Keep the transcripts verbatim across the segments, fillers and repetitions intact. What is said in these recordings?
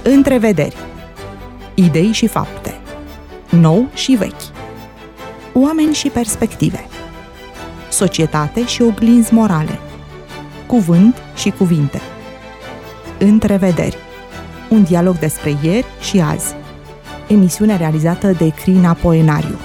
Întrevederi. Idei și fapte. Nou și vechi. Oameni și perspective. Societate și oglinzi morale. Cuvânt și cuvinte. Întrevederi. Un dialog despre ieri și azi. Emisiune realizată de Crina Poenariu.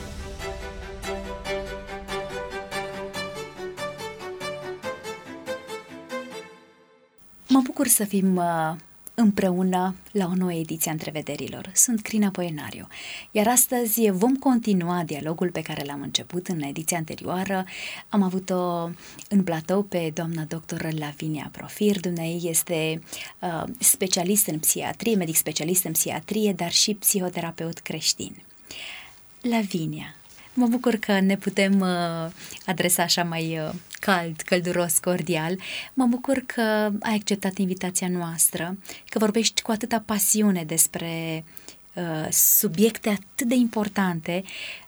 Mă bucur să fim uh, împreună la o nouă ediție a Întrevederilor. Sunt Crina Poenariu, iar astăzi vom continua dialogul pe care l-am început în ediția anterioară. Am avut-o în platou pe doamna doctor Lavinia Profir. Dumnezeu este uh, specialist în psihiatrie, medic specialist în psihiatrie, dar și psihoterapeut creștin. Lavinia, mă bucur că ne putem uh, adresa așa mai uh, cald, călduros, cordial. Mă bucur că ai acceptat invitația noastră, că vorbești cu atâta pasiune despre uh, subiecte atât de importante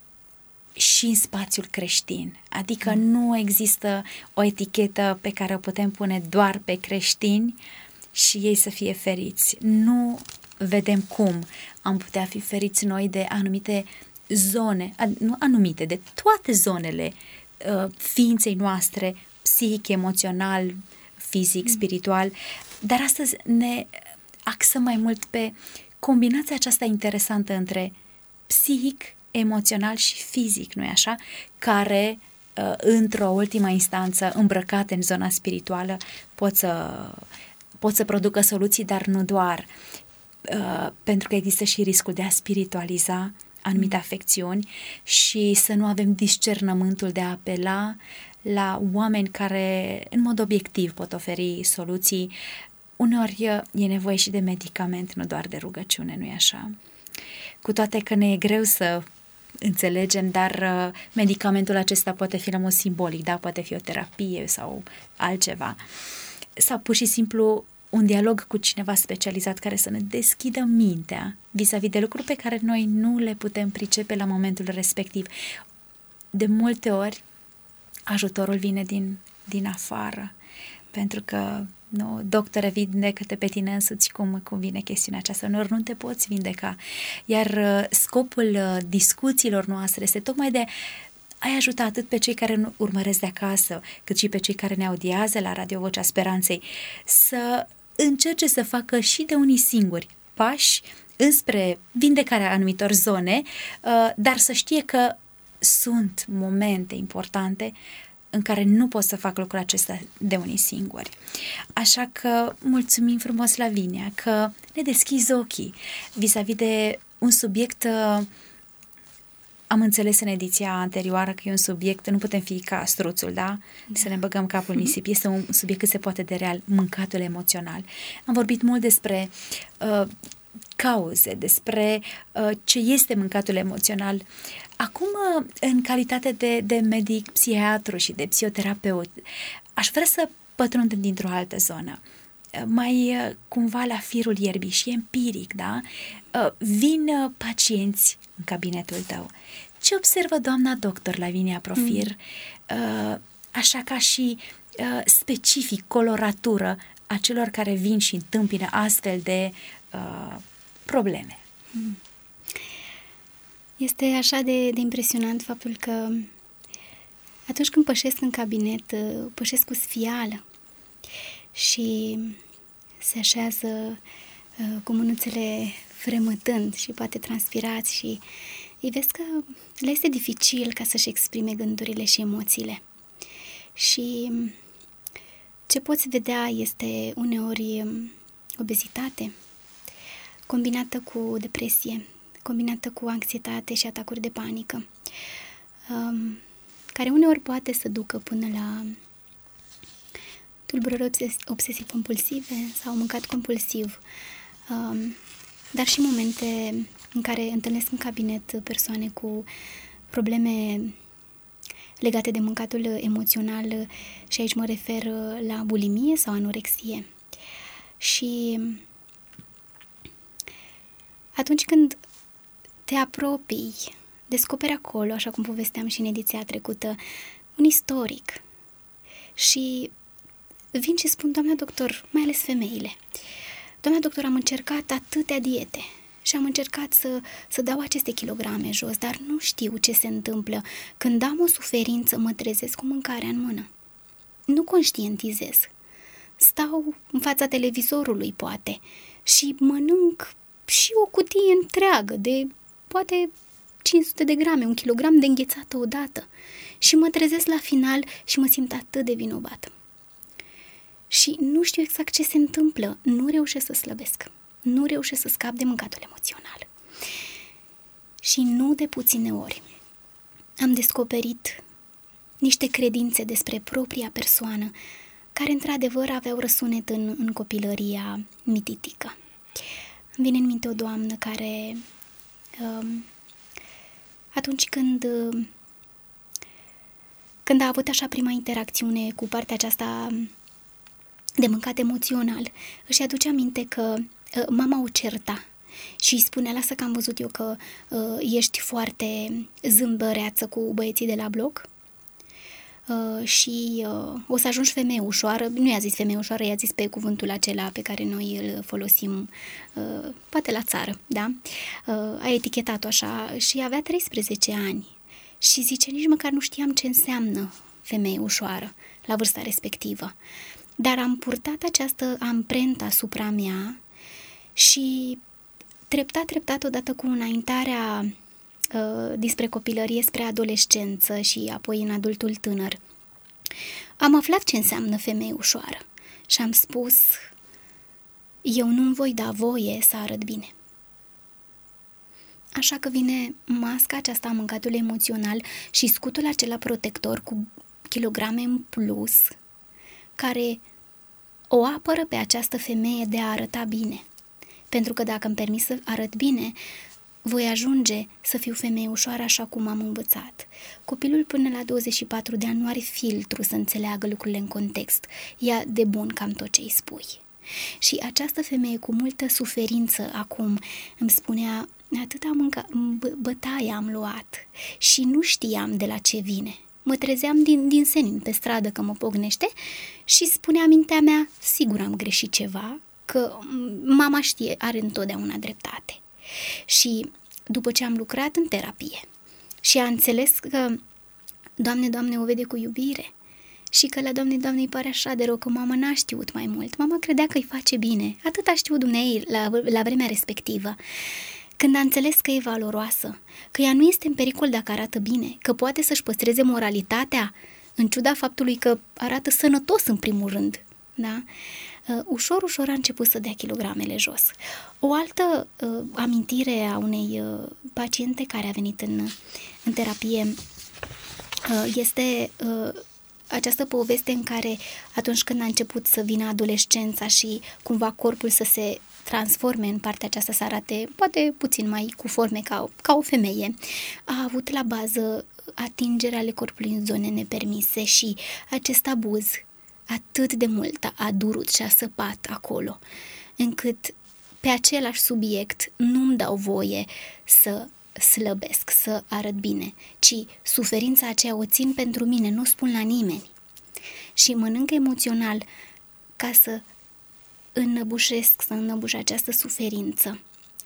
și în spațiul creștin. Adică mm. nu există o etichetă pe care o putem pune doar pe creștini și ei să fie feriți. Nu vedem cum am putea fi feriți noi de anumite zone, nu anumite, de toate zonele uh, ființei noastre, psihic, emoțional, fizic, spiritual, dar astăzi ne axăm mai mult pe combinația aceasta interesantă între psihic, emoțional și fizic, nu-i așa? Care, uh, într-o ultimă instanță, îmbrăcate în zona spirituală, pot să, pot să producă soluții, dar nu doar, uh, pentru că există și riscul de a spiritualiza anumite afecțiuni și să nu avem discernământul de a apela la oameni care, în mod obiectiv, pot oferi soluții. Uneori e nevoie și de medicament, nu doar de rugăciune, nu-i așa? Cu toate că ne e greu să înțelegem, dar medicamentul acesta poate fi la mod simbolic, da? Poate fi o terapie sau altceva. Sau pur și simplu un dialog cu cineva specializat care să ne deschidă mintea vis-a-vis de lucruri pe care noi nu le putem pricepe la momentul respectiv. De multe ori, ajutorul vine din, din afară, pentru că, nu, doctore, vindecă-te pe tine însuți, cum, cum vine chestiunea aceasta, uneori nu te poți vindeca. Iar uh, scopul uh, discuțiilor noastre este tocmai de ai ajuta atât pe cei care nu urmăresc de acasă, cât și pe cei care ne audiază la Radio Vocea Speranței, să încerce să facă și de unii singuri pași înspre vindecarea anumitor zone, dar să știe că sunt momente importante în care nu pot să fac lucrul acesta de unii singuri. Așa că mulțumim frumos, Lavinia, că ne deschizi ochii vis-a-vis de un subiect. Am înțeles în ediția anterioară că e un subiect, nu putem fi ca struțul, da? Să ne băgăm capul în nisip. Este un subiect cât se poate de real, mâncatul emoțional. Am vorbit mult despre uh, cauze, despre uh, ce este mâncatul emoțional. Acum, uh, în calitate de, de medic, psihiatru și de psihoterapeut, aș vrea să pătrund dintr-o altă zonă. Mai cumva la firul ierbii și empiric, da? Vin pacienți în cabinetul tău. Ce observă doamna doctor Lavinia Profir, mm. așa ca și specific, coloratură a celor care vin și întâmpină astfel de uh, probleme? Este așa de, de impresionant faptul că atunci când pășesc în cabinet, pășesc cu sfială și se așează uh, cu mânuțele fremătând și poate transpirați și îi vezi că le este dificil ca să-și exprime gândurile și emoțiile. Și ce poți vedea este uneori obezitate combinată cu depresie, combinată cu anxietate și atacuri de panică, um, care uneori poate să ducă până la tulburări obsesiv-compulsive sau mâncat compulsiv, um, dar și momente în care întâlnesc în cabinet persoane cu probleme legate de mâncatul emoțional și aici mă refer la bulimie sau anorexie. Și atunci când te apropii, descoperi acolo, așa cum povesteam și în ediția trecută, un istoric și vin și spun, doamna doctor, mai ales femeile, doamna doctor, am încercat atâtea diete și am încercat să, să dau aceste kilograme jos, dar nu știu ce se întâmplă. Când am o suferință, mă trezesc cu mâncarea în mână. Nu conștientizez. Stau în fața televizorului, poate, și mănânc și o cutie întreagă de, poate, cinci sute de grame, un kilogram de înghețată odată. Și mă trezesc la final și mă simt atât de vinovată. Și nu știu exact ce se întâmplă. Nu reușesc să slăbesc. Nu reușesc să scap de mâncatul emoțional. Și nu de puține ori am descoperit niște credințe despre propria persoană care într-adevăr aveau răsunet în, în copilăria mititică. Îmi vine în minte o doamnă care um, atunci când, când a avut așa prima interacțiune cu partea aceasta de mâncat emoțional, își aduce aminte că uh, mama o certa și îi spunea, lasă că am văzut eu că uh, ești foarte zâmbăreață cu băieții de la bloc uh, și uh, o să ajungi femeie ușoară. Nu i-a zis femeie ușoară, i-a zis pe cuvântul acela pe care noi îl folosim uh, poate la țară, da? Uh, a etichetat-o așa și avea treisprezece ani și zice, nici măcar nu știam ce înseamnă femeie ușoară la vârsta respectivă. Dar am purtat această amprentă asupra mea și treptat, treptat, odată cu înaintarea uh, dinspre copilărie spre adolescență și apoi în adultul tânăr, am aflat ce înseamnă femeie ușoară și am spus, eu nu-mi voi da voie să arăt bine. Așa că vine masca aceasta a mâncatului emoțional și scutul acela protector cu kilograme în plus, care o apără pe această femeie de a arăta bine. Pentru că dacă îmi permis să arăt bine, voi ajunge să fiu femeie ușoară așa cum am învățat. Copilul până la douăzeci și patru de ani nu are filtru să înțeleagă lucrurile în context. Ia de bun cam tot ce îi spui. Și această femeie cu multă suferință acum îmi spunea, atâta mânca, b- bătaie am luat și nu știam de la ce vine. Mă trezeam din, din senin pe stradă că mă pognește și spunea mintea mea, sigur am greșit ceva, că mama știe, are întotdeauna dreptate. Și după ce am lucrat în terapie și a înțeles că Doamne, Doamne, o vede cu iubire și că la Doamne, Doamne îi pare așa de rău că mama n-a știut mai mult, mama credea că îi face bine, atât a știut Dumnezeu la, la vremea respectivă. Când a înțeles că e valoroasă, că ea nu este în pericol dacă arată bine, că poate să-și păstreze moralitatea, în ciuda faptului că arată sănătos în primul rând, da? Uh, ușor, ușor a început să dea kilogramele jos. O altă uh, amintire a unei uh, paciente care a venit în, în terapie uh, este uh, această poveste în care atunci când a început să vină adolescența și cumva corpul să se transforme în partea aceasta, să arate poate puțin mai cu forme ca, ca o femeie, a avut la bază atingerea ale corpului în zone nepermise și acest abuz atât de mult a durut și a săpat acolo, încât pe același subiect nu-mi dau voie să slăbesc, să arăt bine, ci suferința aceea o țin pentru mine, nu o spun la nimeni. Și mănânc emoțional ca să înnăbușesc, să înnăbuș această suferință.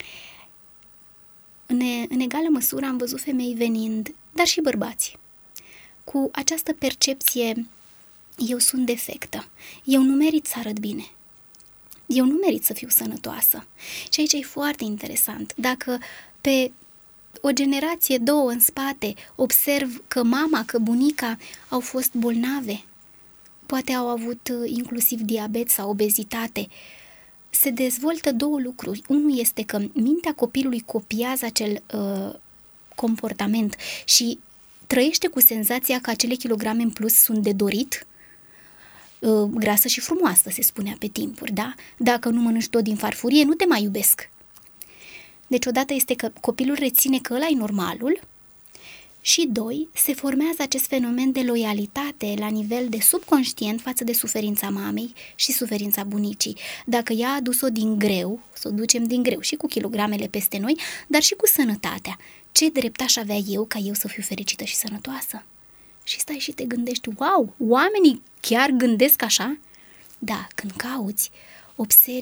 În, în egală măsură am văzut femei venind, dar și bărbați, cu această percepție, eu sunt defectă, eu nu merit să arăt bine, eu nu merit să fiu sănătoasă. Și aici e foarte interesant, dacă pe o generație, două în spate, observ că mama, că bunica au fost bolnave, poate au avut inclusiv diabet sau obezitate, se dezvoltă două lucruri. Unul este că mintea copilului copiază acel uh, comportament și trăiește cu senzația că acele kilograme în plus sunt de dorit, uh, grasă și frumoasă, se spunea pe timpuri, da? Dacă nu mănânci tot din farfurie, nu te mai iubesc. Deci odată este că copilul reține că ăla e normalul și doi, se formează acest fenomen de loialitate la nivel de subconștient față de suferința mamei și suferința bunicii. Dacă ea a adus-o din greu, să o ducem din greu și cu kilogramele peste noi, dar și cu sănătatea. Ce drept aș avea eu ca eu să fiu fericită și sănătoasă? Și stai și te gândești, wow, oamenii chiar gândesc așa? Da, când cauți, observi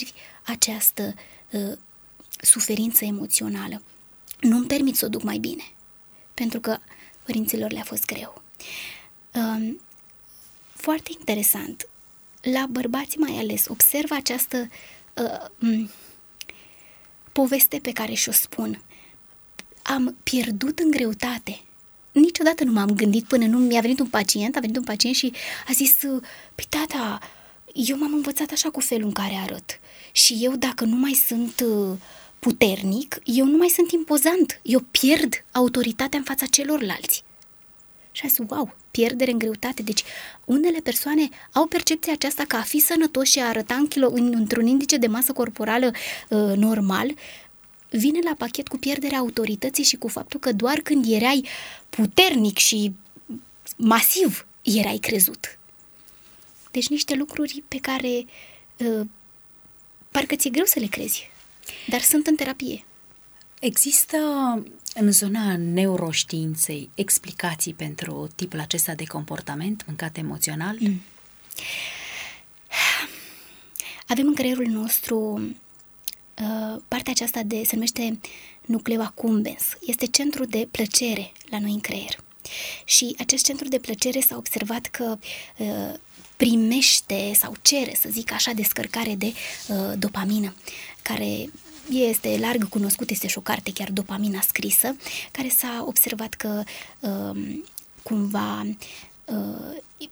această uh, suferință emoțională. Nu-mi permit să o duc mai bine, pentru că părinților le-a fost greu. Uh, foarte interesant, la bărbați mai ales, observ această uh, m- poveste pe care și-o spun. Am pierdut în greutate. Niciodată nu m-am gândit până nu mi-a venit un pacient, a venit un pacient și a zis, păi tata, eu m-am învățat așa cu felul în care arăt și eu dacă nu mai sunt puternic, eu nu mai sunt impozant, eu pierd autoritatea în fața celorlalți. Și a zis, wow, pierdere în greutate. Deci unele persoane au percepția aceasta că a fi sănătos și a arăta în kilo, într-un indice de masă corporală uh, normal, vine la pachet cu pierderea autorității și cu faptul că doar când erai puternic și masiv erai crezut. Deci niște lucruri pe care uh, parcă ți-e greu să le crezi, dar sunt în terapie. Există în zona neuroștiinței explicații pentru tipul acesta de comportament mâncat emoțional? Mm. Avem în creierul nostru uh, partea aceasta de, se numește nucleu accumbens. Este centru de plăcere la noi în creier. Și acest centru de plăcere s-a observat că uh, primește sau cere, să zic așa, descărcare de uh, dopamină, care este larg cunoscut, este și o carte, chiar Dopamina scrisă, care s-a observat că uh, cumva, uh,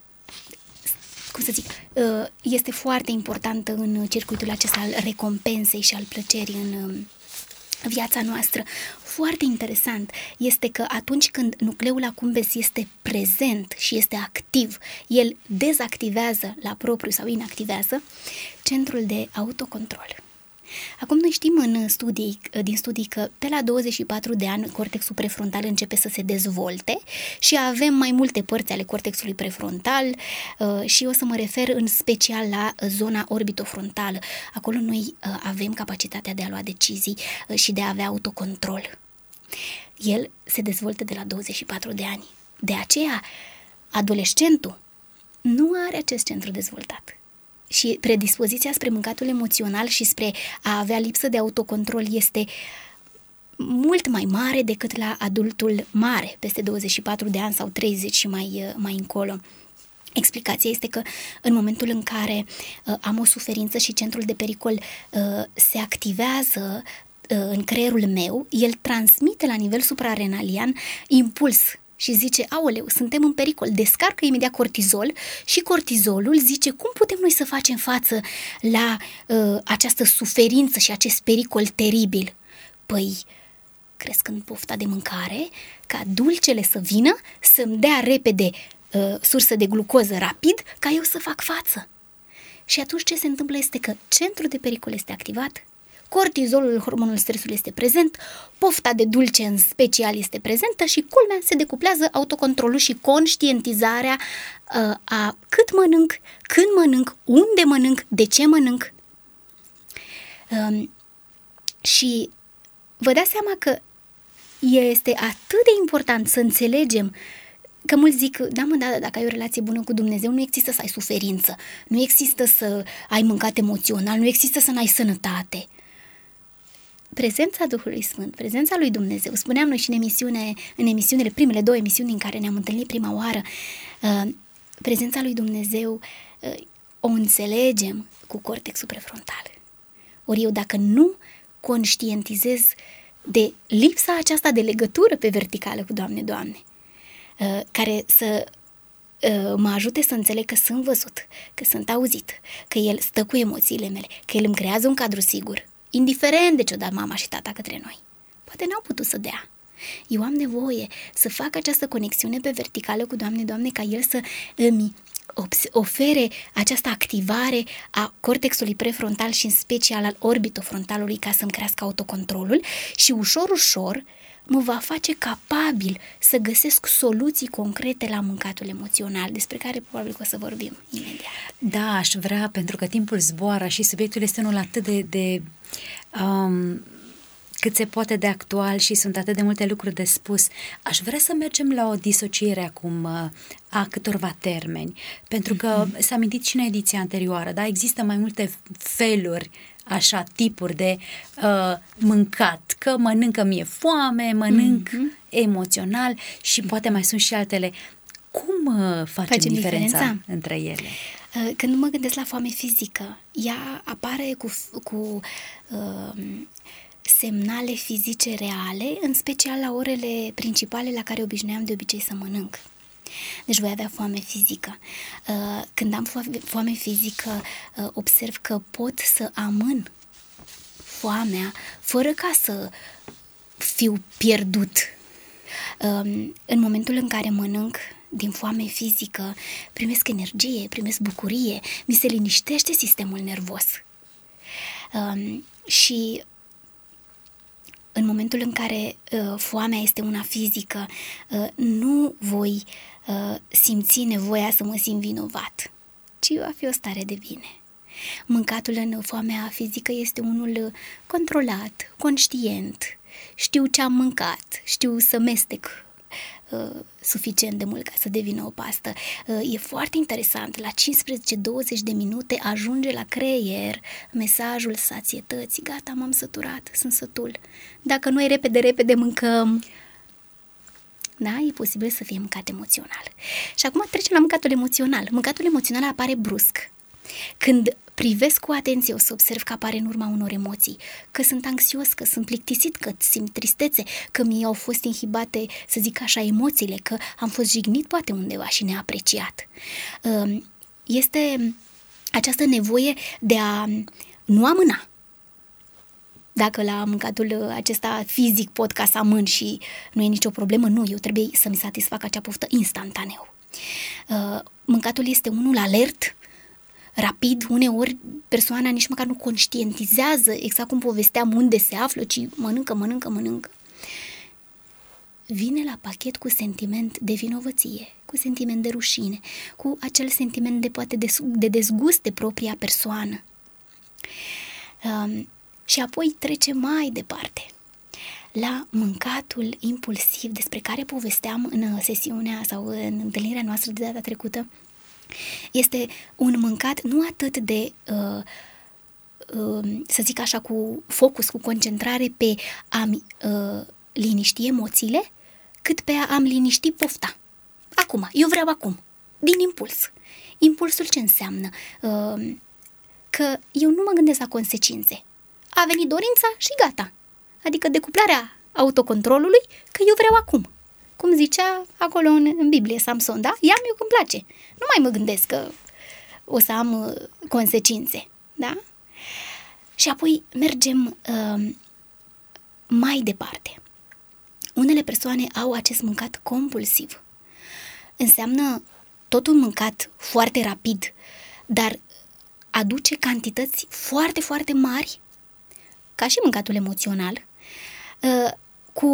cum să zic, uh, este foarte importantă în circuitul acesta al recompensei și al plăcerii în uh, viața noastră. Foarte interesant este că atunci când nucleul accumbens este prezent și este activ, el dezactivează la propriu sau inactivează centrul de autocontrol. Acum noi știm în studii, din studii că pe la douăzeci și patru de ani cortexul prefrontal începe să se dezvolte și avem mai multe părți ale cortexului prefrontal și o să mă refer în special la zona orbitofrontală. Acolo noi avem capacitatea de a lua decizii și de a avea autocontrol. El se dezvoltă de la douăzeci și patru de ani. De aceea, adolescentul nu are acest centru dezvoltat. Și predispoziția spre mâncatul emoțional și spre a avea lipsă de autocontrol este mult mai mare decât la adultul mare, peste douăzeci și patru de ani sau treizeci și mai, mai încolo. Explicația este că în momentul în care uh, am o suferință și centrul de pericol uh, se activează uh, în creierul meu, el transmite la nivel suprarenalian impuls și zice, aoleu, suntem în pericol, descarcă imediat cortizol și cortizolul zice, cum putem noi să facem față la uh, această suferință și acest pericol teribil? Păi, crescând pofta de mâncare, ca dulcele să vină, să-mi dea repede uh, sursă de glucoză rapid, ca eu să fac față. Și atunci ce se întâmplă este că centrul de pericol este activat, cortizolul, hormonul stresului este prezent, pofta de dulce în special este prezentă și culmea se decuplează autocontrolul și conștientizarea uh, a cât mănânc, când mănânc, unde mănânc, de ce mănânc. Um, și vă dați seama că este atât de important să înțelegem că mulți zic, da mă, da, dacă ai o relație bună cu Dumnezeu, nu există să ai suferință, nu există să ai mâncat emoțional, nu există să n-ai sănătate. Prezența Duhului Sfânt, prezența lui Dumnezeu, spuneam noi și în emisiune, în emisiunile, primele două emisiuni în care ne-am întâlnit prima oară, uh, prezența lui Dumnezeu uh, o înțelegem cu cortexul prefrontal. Ori eu dacă nu conștientizez de lipsa aceasta de legătură pe verticală cu Doamne, Doamne, uh, care să uh, mă ajute să înțeleg că sunt văzut, că sunt auzit, că El stă cu emoțiile mele, că El îmi creează un cadru sigur, indiferent de ce-o dat mama și tata către noi. Poate n-au putut să dea. Eu am nevoie să fac această conexiune pe verticală cu Doamne, Doamne, ca El să îmi ofere această activare a cortexului prefrontal și în special al orbitofrontalului ca să-mi crească autocontrolul și ușor, ușor mă va face capabil să găsesc soluții concrete la mâncatul emoțional, despre care probabil că o să vorbim imediat. Da, aș vrea, pentru că timpul zboară și subiectul este unul atât de, de um, cât se poate de actual și sunt atât de multe lucruri de spus. Aș vrea să mergem la o disociere acum a câtorva termeni, pentru că mm-hmm. s-a amintit și în ediția anterioară, da? Există mai multe feluri așa tipuri de uh, mâncat, că mănâncă mi-e foame, mănânc mm-hmm. emoțional și poate mai sunt și altele. Cum uh, facem, facem diferența, diferența între ele? Când mă gândesc la foame fizică, ea apare cu, cu uh, semnale fizice reale, în special la orele principale la care obișnuiam de obicei să mănânc. Deci voi avea foame fizică. Când am foame fizică, observ că pot să amân foamea fără ca să fiu pierdut. În momentul în care mănânc din foame fizică, primesc energie, primesc bucurie, mi se liniștește sistemul nervos. Și în momentul în care uh, foamea este una fizică, uh, nu voi uh, simți nevoia să mă simt vinovat, ci va fi o stare de bine. Mâncatul în foamea fizică este unul controlat, conștient, știu ce am mâncat, știu să mestec uh, suficient de mult ca să devină o pastă. Uh, e foarte interesant, la cincisprezece douăzeci de minute ajunge la creier mesajul sațietății, gata, m-am săturat, sunt sătul. Dacă noi repede, repede mâncăm, da, e posibil să fie mâncat emoțional. Și acum trecem la mâncatul emoțional. Mâncatul emoțional apare brusc. Când privesc cu atenție, o să observ că apare în urma unor emoții, că sunt anxios, că sunt plictisit, că simt tristețe, că mi-au fost inhibate, să zic așa, emoțiile, că am fost jignit poate undeva și neapreciat. Este această nevoie de a nu amâna. Dacă la mâncatul acesta fizic pot ca să amân și nu e nicio problemă, nu, eu trebuie să-mi satisfac acea poftă instantaneu. Mâncatul este unul alert, rapid, uneori persoana nici măcar nu conștientizează exact cum povesteam unde se află, ci mănâncă, mănâncă, mănâncă. Vine la pachet cu sentiment de vinovăție, cu sentiment de rușine, cu acel sentiment de poate de, de dezgust de propria persoană. Um, și apoi trece mai departe la mâncatul impulsiv despre care povesteam în sesiunea sau în întâlnirea noastră de data trecută. Este un mâncat nu atât de, uh, uh, să zic așa, cu focus, cu concentrare pe a-mi uh, liniști emoțiile, cât pe a-mi liniști pofta. Acum, eu vreau acum, din impuls. Impulsul ce înseamnă? Uh, că eu nu mă gândesc la consecințe. A venit dorința și gata. Adică decuplarea autocontrolului, că eu vreau acum. Cum zicea acolo în, în Biblie Samson, da? Ia-mi eu când place. Nu mai mă gândesc că o să am uh, consecințe, da? Și apoi mergem uh, mai departe. Unele persoane au acest mâncat compulsiv. Înseamnă tot un mâncat foarte rapid, dar aduce cantități foarte, foarte mari, ca și mâncatul emoțional, uh, cu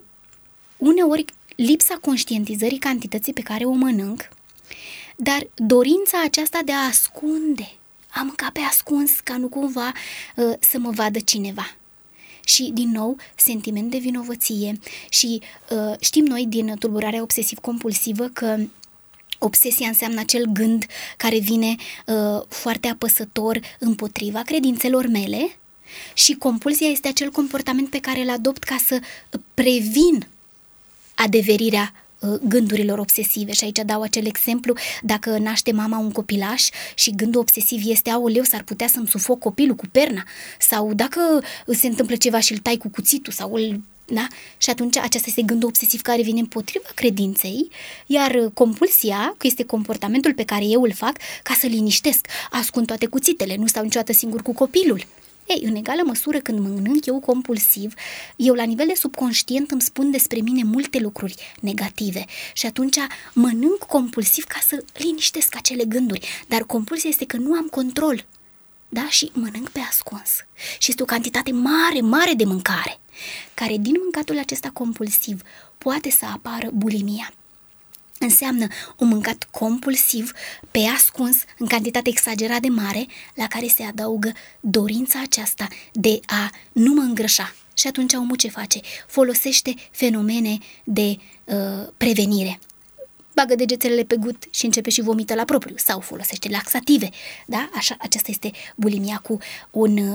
uneori lipsa conștientizării cantității pe care o mănânc, dar dorința aceasta de a ascunde, a mânca pe ascuns, ca nu cumva uh, să mă vadă cineva. Și, din nou, sentiment de vinovăție și uh, știm noi din tulburarea obsesiv-compulsivă că obsesia înseamnă acel gând care vine uh, foarte apăsător împotriva credințelor mele și compulsia este acel comportament pe care îl adopt ca să previn adeverirea uh, gândurilor obsesive. Și aici dau acel exemplu, dacă naște mama un copilaș și gândul obsesiv este, aoleu, s-ar putea să-mi sufoc copilul cu perna, sau dacă se întâmplă ceva și îl tai cu cuțitul, sau îl... Da? Și atunci acesta este gândul obsesiv care vine împotriva credinței, iar compulsia, că este comportamentul pe care eu îl fac ca să liniștesc, ascund toate cuțitele, nu stau niciodată singur cu copilul. Ei, în egală măsură, când mănânc eu compulsiv, eu la nivel de subconștient îmi spun despre mine multe lucruri negative și atunci mănânc compulsiv ca să liniștesc acele gânduri, dar compulsia este că nu am control, da? Și mănânc pe ascuns. Și este o cantitate mare, mare de mâncare, care din mâncatul acesta compulsiv poate să apară bulimia. Înseamnă un mâncat compulsiv, pe ascuns, în cantitate exagerat de mare, la care se adaugă dorința aceasta de a nu mă îngrășa. Și atunci omul ce face? Folosește fenomene de uh, prevenire. Bagă degețelele pe gut și începe și vomită la propriu sau folosește laxative. Da? Așa, aceasta este bulimia cu un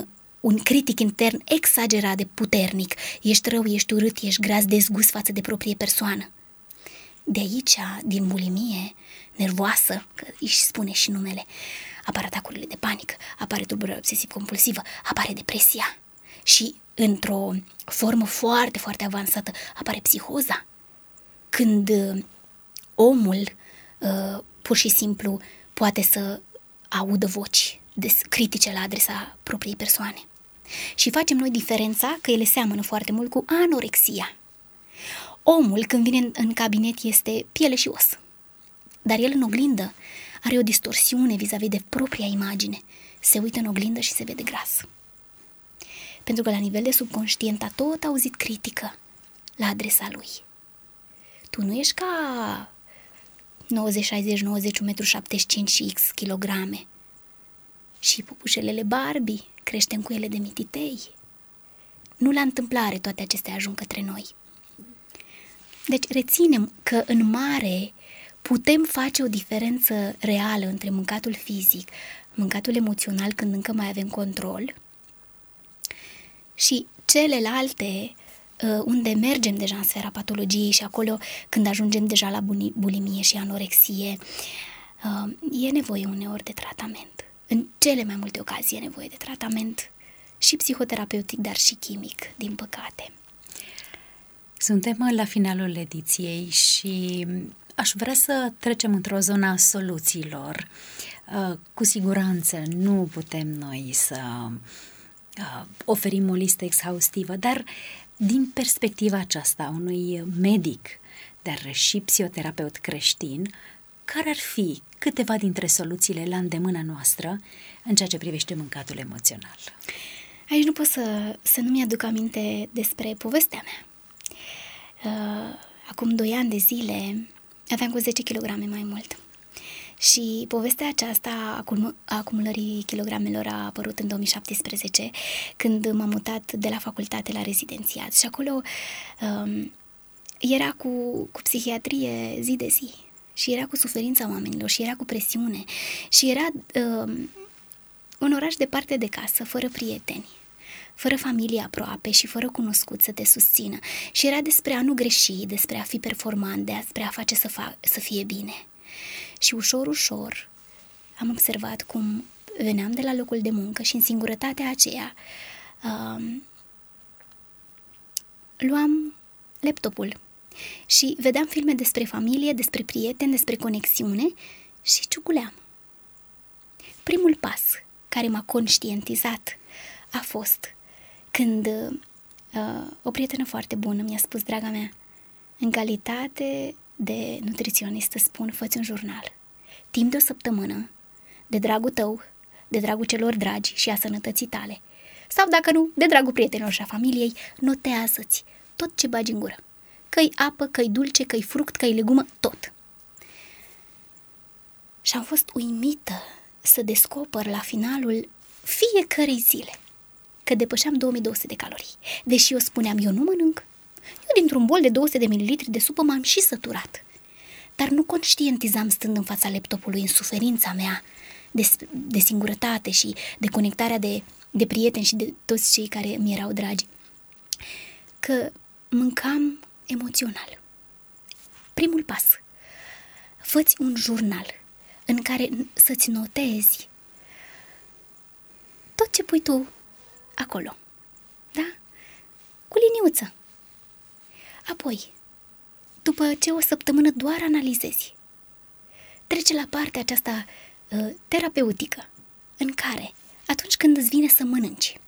un critic intern exagerat de puternic. Ești rău, ești urât, ești gras, dezgust față de proprie persoană. De aici, din bulimie nervoasă, că își spune și numele, apar atacurile de panică, apare tulburarea obsesiv-compulsivă, apare depresia și, într-o formă foarte, foarte avansată, apare psihoza. Când uh, omul uh, pur și simplu poate să audă voci des- critice la adresa propriei persoane. Și facem noi diferența că ele seamănă foarte mult cu anorexia. Omul, când vine în, în cabinet, este piele și os. Dar el în oglindă are o distorsiune vis-a-vis de propria imagine. Se uită în oglindă și se vede gras. Pentru că la nivel de subconștient a tot auzit critică la adresa lui. Tu nu ești ca nouăzeci șaizeci nouăzeci, unu virgulă șaptezeci și cinci și X kilograme. Și pupușelele Barbie, creștem cu ele de mititei. Nu la întâmplare toate acestea ajung către noi. Deci reținem că în mare putem face o diferență reală între mâncatul fizic, mâncatul emoțional când încă mai avem control și celelalte unde mergem deja în sfera patologiei și acolo când ajungem deja la bulimie și anorexie, e nevoie uneori de tratament. În cele mai multe ocazii e nevoie de tratament și psihoterapeutic, dar și chimic, din păcate. Suntem la finalul ediției și aș vrea să trecem într-o zonă a soluțiilor. Cu siguranță nu putem noi să oferim o listă exhaustivă, dar din perspectiva aceasta a unui medic, dar și psihoterapeut creștin, care ar fi câteva dintre soluțiile la îndemâna noastră în ceea ce privește mâncatul emoțional? Aici nu pot să, să nu mi-aduc aminte despre povestea mea. Acum doi ani de zile aveam cu zece kilograme mai mult. Și povestea aceasta a acumulării kilogramelor a apărut în două mii șaptesprezece, când m-am mutat de la facultate la rezidențiat. Și acolo um, era cu, cu psihiatrie zi de zi. Și era cu suferința oamenilor, și era cu presiune. Și era um, un oraș departe de casă, fără prieteni, fără familie aproape și fără cunoscut să te susțină. Și era despre a nu greși, despre a fi performant, despre a face să, fa- să fie bine. Și ușor, ușor am observat cum veneam de la locul de muncă și în singurătatea aceea um, luam laptopul și vedeam filme despre familie, despre prieteni, despre conexiune și ciuguleam. Primul pas care m-a conștientizat a fost când uh, o prietenă foarte bună mi-a spus: draga mea, în calitate de nutriționistă spun, fă-ți un jurnal. Timp de o săptămână, de dragul tău, de dragul celor dragi și a sănătății tale. Sau dacă nu, de dragul prietenilor și a familiei, notează-ți tot ce bagi în gură. Că-i apă, că-i dulce, că-i fruct, că-i legumă, tot. Și am fost uimită să descoper la finalul fiecărei zile că depășeam două mii două sute de calorii. Deși eu spuneam, eu nu mănânc. Eu dintr-un bol de două sute de mililitri de supă m-am și săturat. Dar nu conștientizam, stând în fața laptopului, în suferința mea de, de singurătate și de conectarea de, de prieteni și de toți cei care mi erau dragi, că mâncam emoțional. Primul pas. Fă-ți un jurnal în care să-ți notezi tot ce pui tu acolo. Da? Cu liniuță. Apoi, după ce o săptămână doar analizezi, trece la partea aceasta uh, terapeutică, în care, atunci când îți vine să mănânci,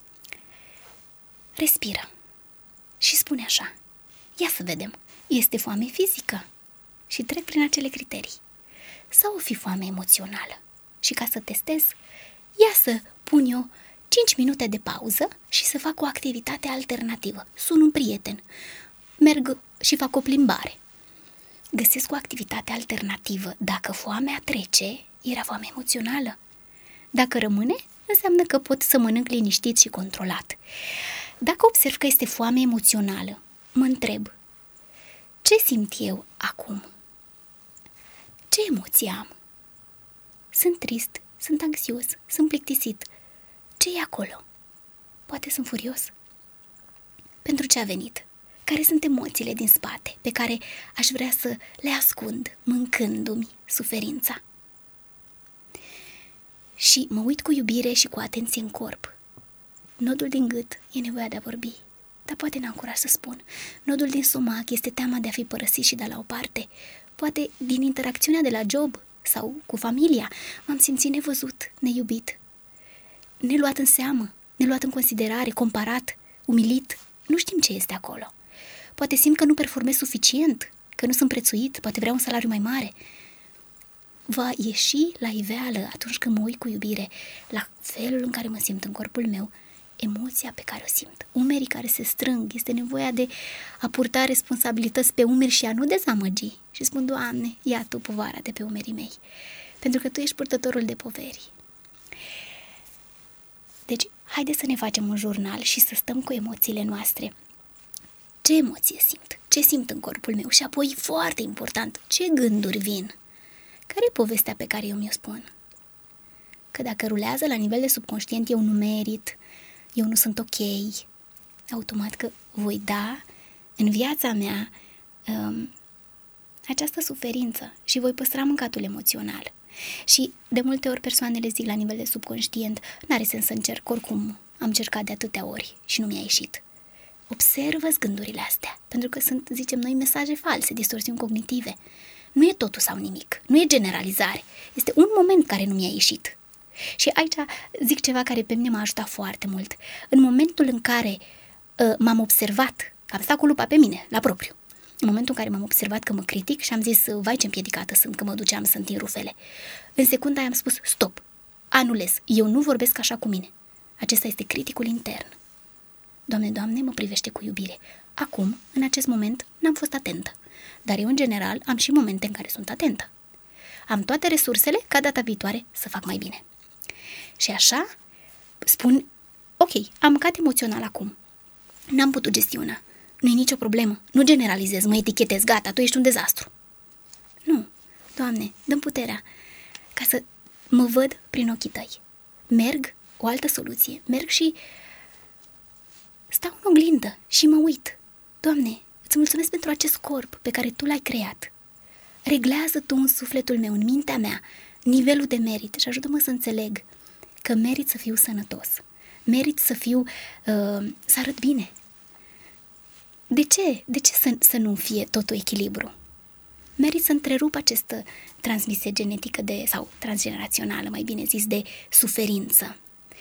respiră și spune așa: ia să vedem, este foame fizică? Și trec prin acele criterii. Sau o fi foame emoțională? Și ca să testez, ia să pun eu cinci minute de pauză și să fac o activitate alternativă. Sun un prieten, merg și fac o plimbare. Găsesc o activitate alternativă. Dacă foamea trece, era foame emoțională. Dacă rămâne, înseamnă că pot să mănânc liniștit și controlat. Dacă observ că este foame emoțională, mă întreb: ce simt eu acum? Ce emoții am? Sunt trist, sunt anxios, sunt plictisit. Ce e acolo? Poate sunt furios. Pentru ce a venit? Care sunt emoțiile din spate pe care aș vrea să le ascund, mâncându-mi suferința? Și mă uit cu iubire și cu atenție în corp. Nodul din gât e nevoia de a vorbi, dar poate n-am curaj să spun. Nodul din stomac este teama de a fi părăsit și dat la o parte. Poate din interacțiunea de la job sau cu familia m-am simțit nevăzut, neiubit, neluat în seamă, neluat în considerare, comparat, umilit. Nu știm ce este acolo. Poate simt că nu performez suficient, că nu sunt prețuit, poate vreau un salariu mai mare. Va ieși la iveală atunci când mă uit cu iubire la felul în care mă simt în corpul meu, emoția pe care o simt, umerii care se strâng, este nevoia de a purta responsabilități pe umeri și a nu dezamăgi. Și spun, Doamne, ia Tu povara de pe umerii mei, pentru că Tu ești purtătorul de poveri. Deci, haide să ne facem un jurnal și să stăm cu emoțiile noastre. Ce emoție simt? Ce simt în corpul meu? Și apoi, foarte important, ce gânduri vin? Care e povestea pe care eu mi-o spun? Că dacă rulează la nivel de subconștient, eu nu merit, eu nu sunt ok, automat că voi da în viața mea um, această suferință și voi păstra mâncatul emoțional. Și de multe ori persoanele zic la nivel de subconștient, n-are sens să încerc, oricum am încercat de atâtea ori și nu mi-a ieșit. Observă-ți gândurile astea, pentru că sunt, zicem noi, mesaje false, distorsiuni cognitive. Nu e totul sau nimic, nu e generalizare, este un moment care nu mi-a ieșit. Și aici zic ceva care pe mine m-a ajutat foarte mult. În momentul în care uh, m-am observat, am stat cu lupa pe mine, la propriu, în momentul în care m-am observat că mă critic și am zis, vai ce împiedicată sunt, că mă duceam să întind rufele, în secunda aia am spus, stop, anulez, eu nu vorbesc așa cu mine. Acesta este criticul intern. Doamne, Doamne, mă privește cu iubire. Acum, în acest moment, n-am fost atentă. Dar eu, în general, am și momente în care sunt atentă. Am toate resursele ca data viitoare să fac mai bine. Și așa spun, ok, am mâncat emoțional acum. N-am putut gestiona. Nu e nicio problemă. Nu generalizez, mă etichetez, gata, tu ești un dezastru. Nu, Doamne, dă-mi puterea ca să mă văd prin ochii Tăi. Merg, o altă soluție, merg și stau în oglindă și mă uit. Doamne, îți mulțumesc pentru acest corp pe care Tu l-ai creat. Reglează Tu în sufletul meu, în mintea mea, nivelul de merit și ajută-mă să înțeleg că merit să fiu sănătos, merit să fiu, uh, să arăt bine. De ce? De ce să, să nu fie totul echilibru? Merit să întrerup această transmisie genetică de, sau transgenerațională, mai bine zis, de suferință.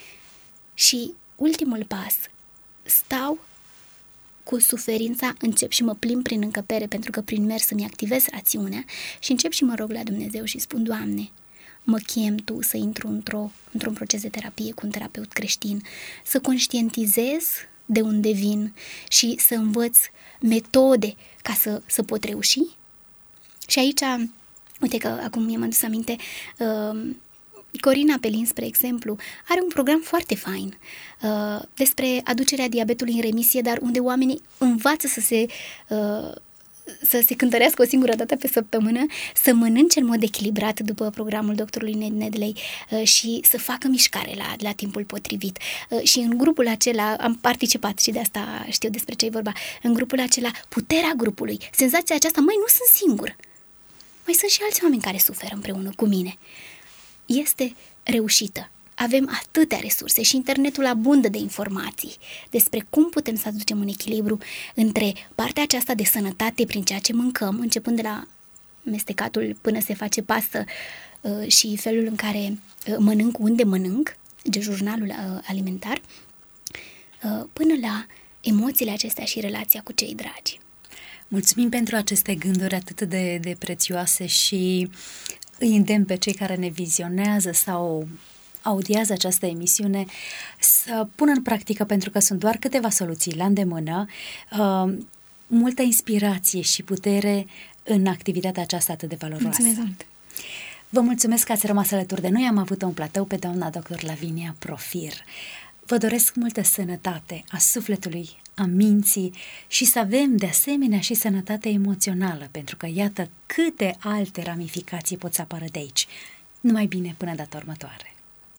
Și ultimul pas, stau cu suferința, încep și mă plimb prin încăpere pentru că prin mers îmi activez rațiunea și încep și mă rog la Dumnezeu și spun, Doamne, mă chem Tu să intru într-o, într-un proces de terapie cu un terapeut creștin, să conștientizez de unde vin și să învăț metode ca să, să pot reuși. Și aici, uite că acum mi-am adus aminte, uh, Corina Pelin, spre exemplu, are un program foarte fain uh, despre aducerea diabetului în remisie, dar unde oamenii învață să se, uh, să se cântărească o singură dată pe săptămână, să mănânce în mod echilibrat după programul doctorului Ned Nedley uh, și să facă mișcare la, la timpul potrivit. Uh, și în grupul acela, am participat și de asta știu despre ce e vorba, în grupul acela, puterea grupului, senzația aceasta, măi, nu sunt singur, mai sunt și alți oameni care suferă împreună cu mine. Este reușită. Avem atâtea resurse și internetul abundă de informații despre cum putem să aducem un echilibru între partea aceasta de sănătate prin ceea ce mâncăm, începând de la mestecatul până se face pastă uh, și felul în care uh, mănânc, unde mănânc, de jurnalul uh, alimentar, uh, până la emoțiile acestea și relația cu cei dragi. Mulțumim pentru aceste gânduri atât de, de prețioase și îi îndemn pe cei care ne vizionează sau audiază această emisiune să pună în practică, pentru că sunt doar câteva soluții la îndemână, uh, multă inspirație și putere în activitatea aceasta atât de valoroasă. Mulțumesc mult! Vă mulțumesc că ați rămas alături de noi, am avut un platou pe doamna doctor Lavinia Profir. Vă doresc multă sănătate a sufletului, a minții și să avem de asemenea și sănătate emoțională, pentru că iată câte alte ramificații pot să apară de aici. Numai bine până data următoare!